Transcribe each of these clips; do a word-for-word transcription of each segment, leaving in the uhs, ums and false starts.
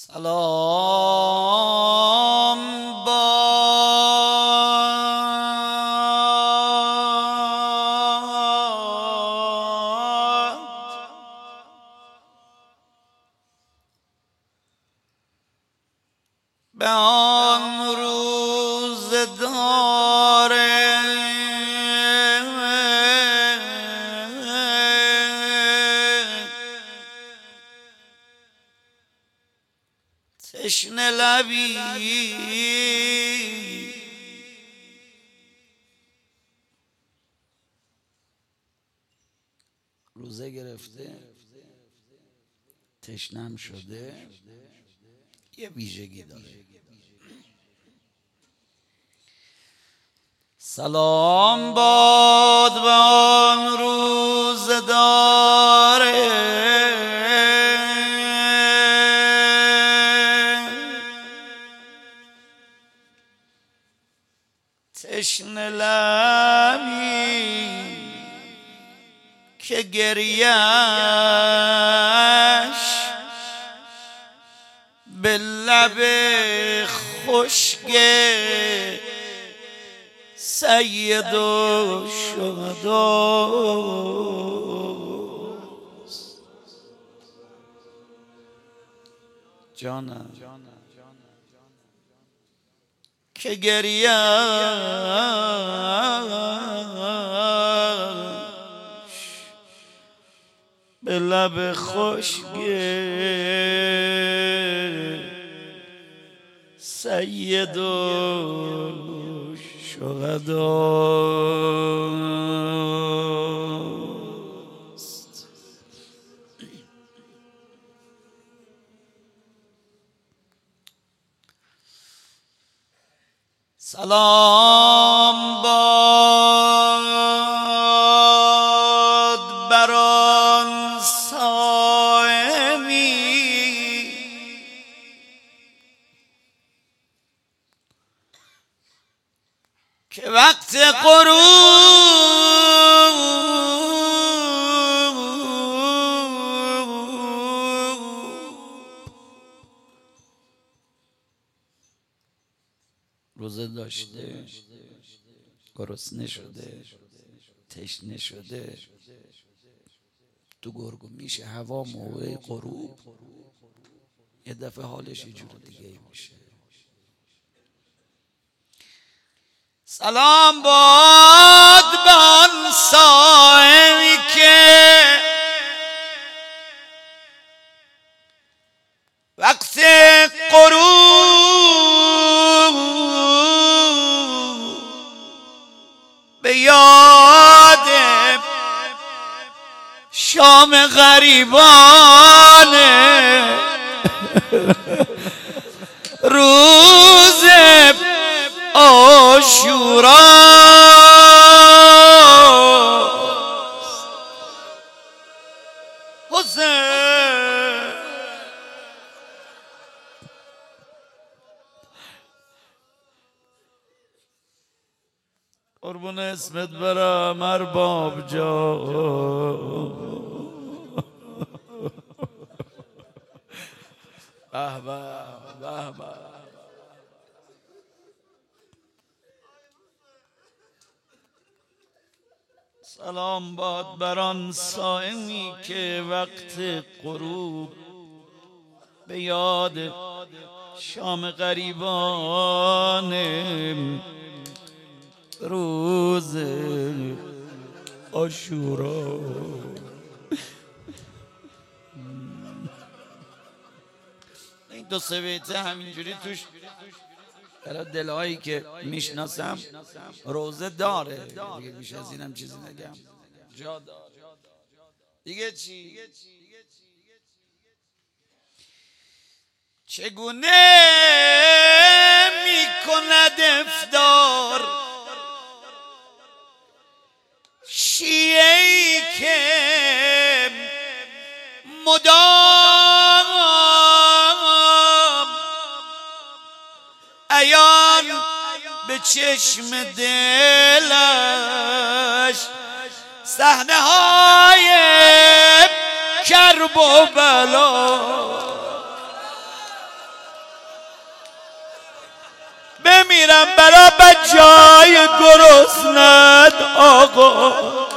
سلام باد به آن روزگار تشنه لبی روزه گرفته تشنم شده یه ویژگی داره. سلام باد به آن روزگار تشنه لبی که گریه‌اش به لب خشک سید و شهداست. جانم که گریه‌اش به لب خشک سید و شهداست. سلام باد بر آن صائمی که وقت غروب روزه داشته، گرسنه شده، تشنه شده، تو گرگو میشه هوا موقع غروب یه دفعه حالش یه جور دیگه میشه. سلام باد به آن صائمی که وقت غروب به یاد شام غریبان روز عاشوراست. حسین قربون اسمت برم ارباب جان. به به به به. سلام باد بر آن صائمی که وقت غروب به یاد شام غریبان روز عاشورا. این دو سه بیته همینجوری توش برای دلهایی که میشناسم روزه داره دیگه، بیش از اینم چیزی نگم. جا داره دیگه. چی؟ چگونه میکند افطار شیعه‌ای که مدام عیان به چشم دلش صحنه های کرب و بلا. بمیرم برا بچهای گرسنت آقا،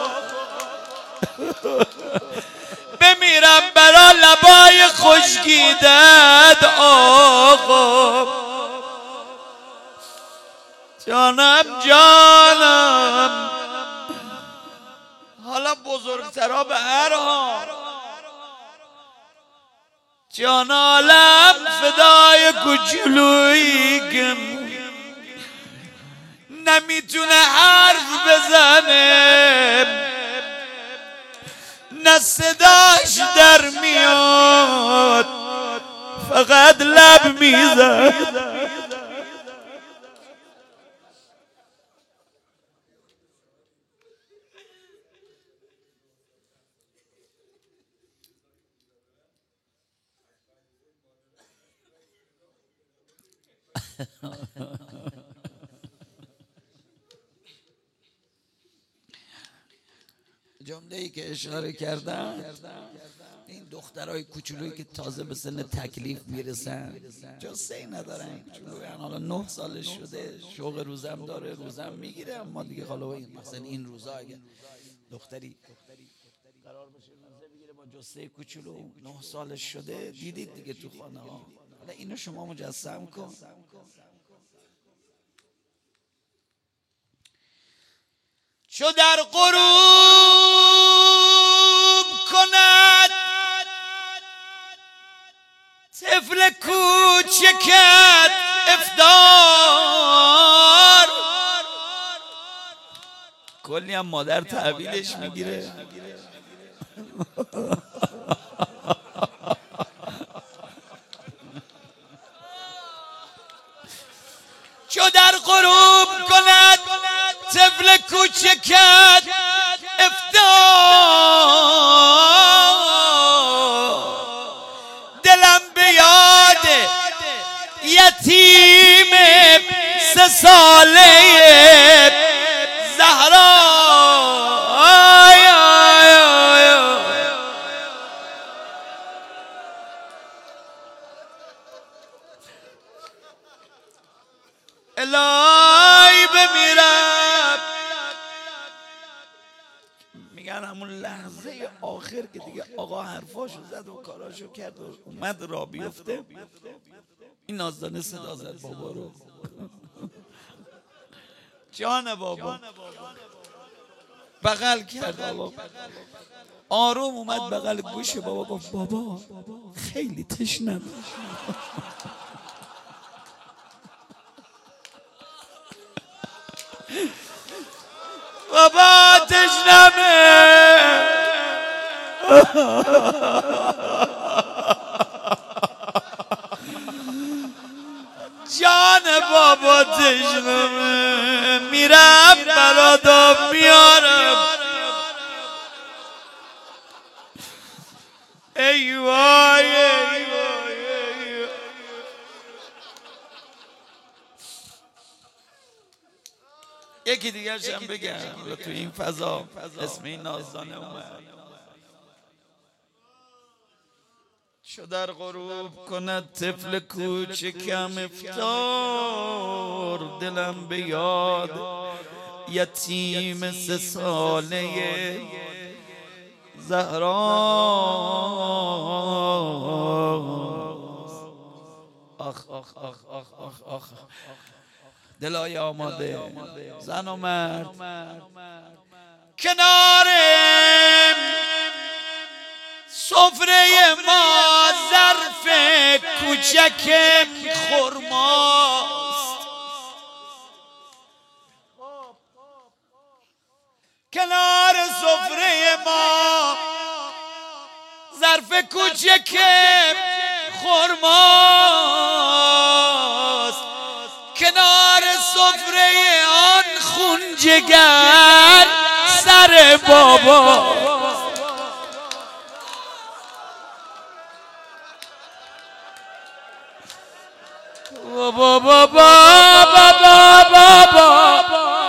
بمیرم برا لبای خشکیدت آقا، جانم جانم. حالا بزرگترا به هر حال جان عالم فدای کوچولویی که نمیتونه حرف بزنه، نه صداش در میاد، فقط لب میزن. جمله‌ای که اشاره کردم، این دخترای کوچولویی که تازه به سن تکلیف میرسن، جسه ندارن، چون حالا نه سالش شده، شوق روزم داره، روزم میگیره، اما دیگه حالا این مثلا این روزا اگه دختری قرار بشه مزه بگیره با جسه کوچولو، نه سالش شده، دیدید دیگه تو خانه ها. حالا اینو شما مجسم کن. چو در غروب کند طفل کوچکت افطار، کلی هم مادر تحویلش میگیره. چو در غروب کند طفل کوچکت افطار، دلم به یاد یتیم سه ساله زهرا. الهی بمیرم، میگن همون لحظه آخر که دیگه آقا حرفاشو زد و کاراشو کرد و اومد را بیفته، این نازدانه صدا زد بابا رو. جان بابا بغل کرد بابا، آروم اومد بغل گوش بابا، گفت بابا خیلی تشنم. بابا تشنمه، جان بابا تشنمه، میرم برات آب میارم. ای وای ای وای. یکی دیگه هم بگم تو این فضا، اسم این نازدانه اومد. چو در غروب کند طفل کوچکم افطار، دلم به یاد یتیم سه ساله زهرا. آخ آخ آخ آخ آخ آخ، دلای آماده زن و مرد کنار سفره ما، ظرف کوچک خرماست، کنار سفره ما ظرف کوچک خرماست، کنار سفره آن خون جگر سر بابا. بابا بابا بابا بابا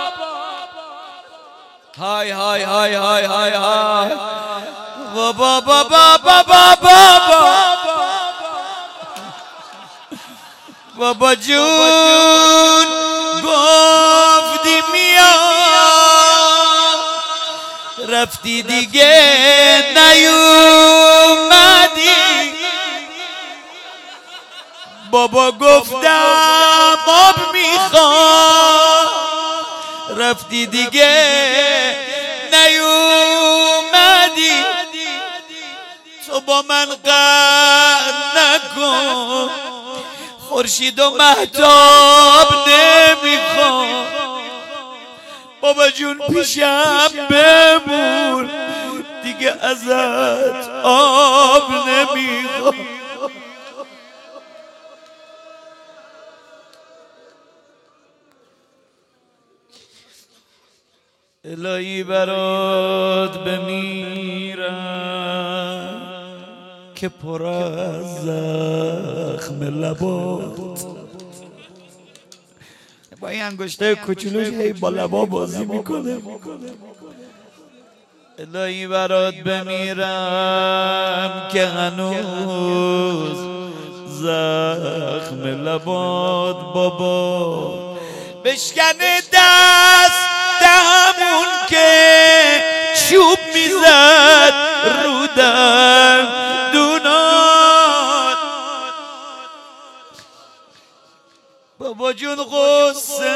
های های های های های های بابا بابا بابا بابا بابا جون گفتی میام رفتی دیگه نیومدی بابا گفتم آب میخوام رفتی دیگه نیومدی تو با من قهر نکن خورشید و مهتاب نمیخوام بابا جون پیشم بمون دیگه ازت آب نمیخوام الهی برات بمیرم که پر از زخم لبات با این انگشته کوچولوش هی با لبا بازی میکنه الهی برات بمیرم که هنوز زخم لبات بابا بشکنه دست همون که چوب میزد رو دندونات بابا جون غصه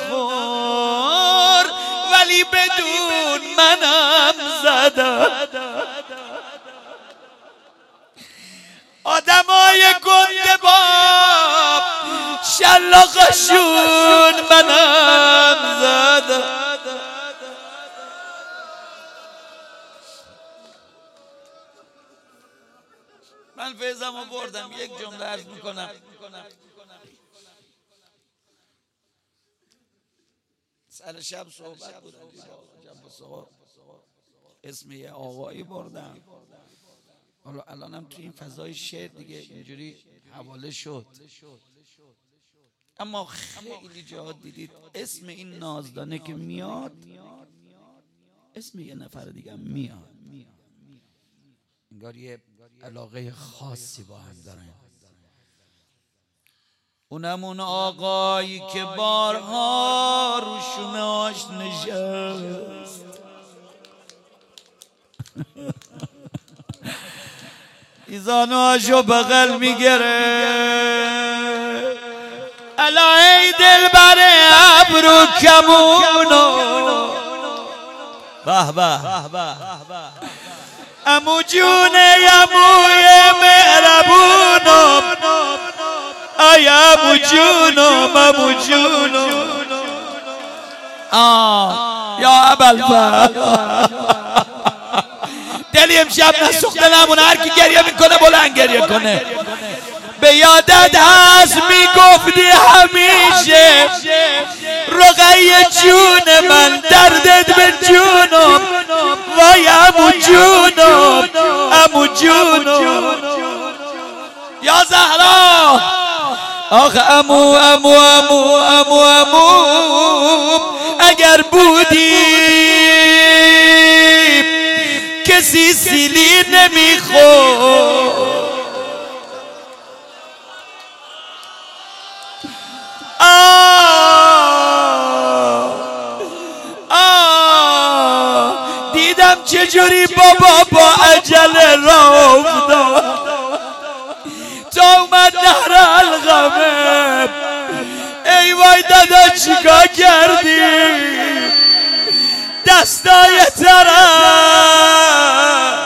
نخور ولی بدون منم زدم آدمای گنده باب شلاقشون منم زدم من فیضم رو بردم یک جمله عرض میکنم سر شب صحبت بودم اسم یه آقایی بردم حالا الانم تو این فضای شعر دیگه اینجوری حواله شد اما خیلی جاها دیدید اسم این نازدانه که میاد اسم یه نفر دیگه میاد انگار یه علاقه خاصی با هم دارن اونم اون آقایی که بارها رو شونه‌اش نشست ایزانوهاشو بغل میگره الهی دل بره ابرو کمونو به به امو جونه اموی مهربونم ای امو جونم امو جونم آه یا ابوالفضل دلی امشب نسوخته نمونه هر کی گریه میکنه بلند گریه کنه به یادت هست میگفتی همیشه رقیه جون من دردت به جونم وای امو جونم امو جونم یا زهرا آخ امو امو امو امو امو اگر بودی کسی سیلی نمیخورد دیدم چجوری بابا با عجله راه افتاد تا اومد نهر القمه ای وای دادا چیکار کردی دستای طرف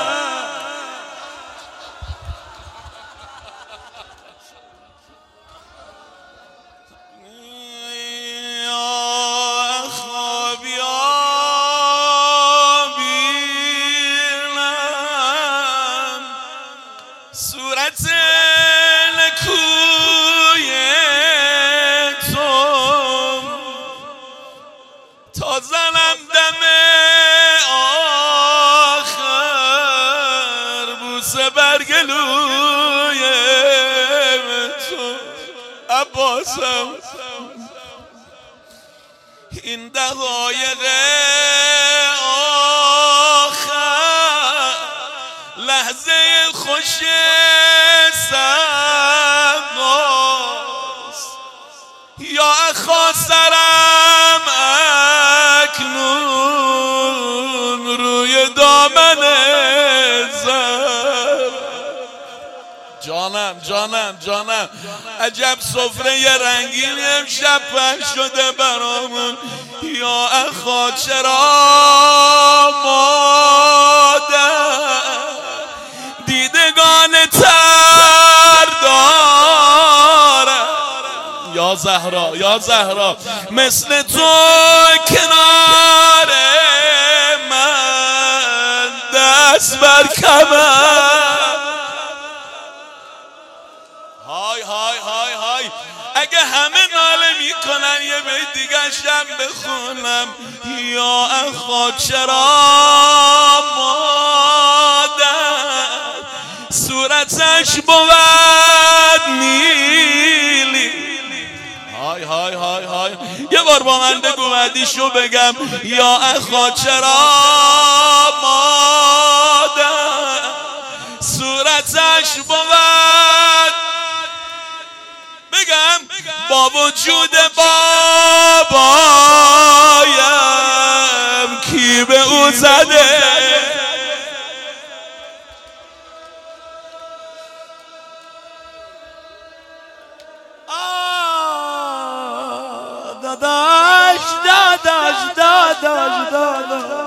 صورت نکوی تو تا زنم دم آخر بوسه برگلوی تو عباسم این دقایق آخر لحظه خوش سباست یا اخا سرم جانم جانم جانم عجب سفره ی رنگین امشب پخش شده برامون. یا اخا چرا مادر دیدگان تر داره؟ یا زهرا یا زهرا مثل تو کنار من دست بر کمر. های های های های اگه همه ناله میکنن یه بیت دیگه شب بخونم. یا اخا چرا مادر صورتش بود نیلی. های های های های یه بار با من بگو بعدیشو بگم. یا اخا چرا مادر صورتش بود بگم با وجود بابایم کی به او زده؟ داداش داداش داداش داداش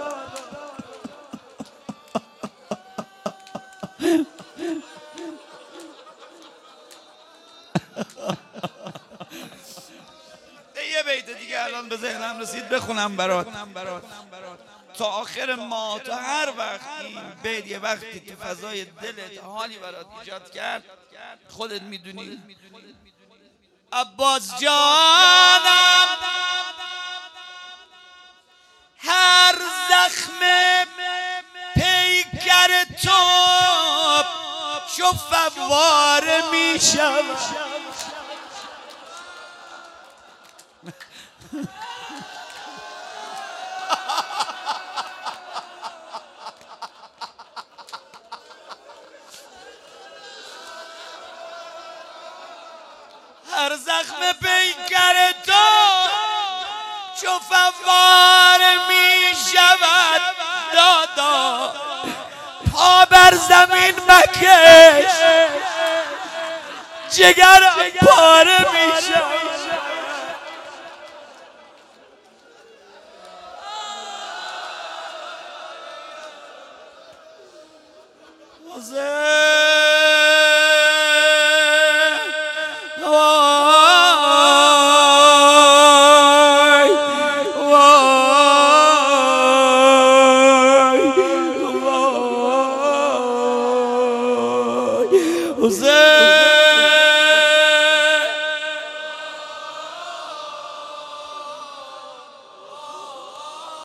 یه بیت دیگه الان به ذهنم رسید بخونم برات. تا آخر ماه تا هر وقت این بیت یه وقتی تو فضای دلت حالی برات ایجاد کرد خودت میدونی. عباس جانم هر زخم پیکر تو شو فواره میشم. هر زخم پیکر تو چو فوار می شود دادا پا بر زمین مکش جگر پاره می شود. Jose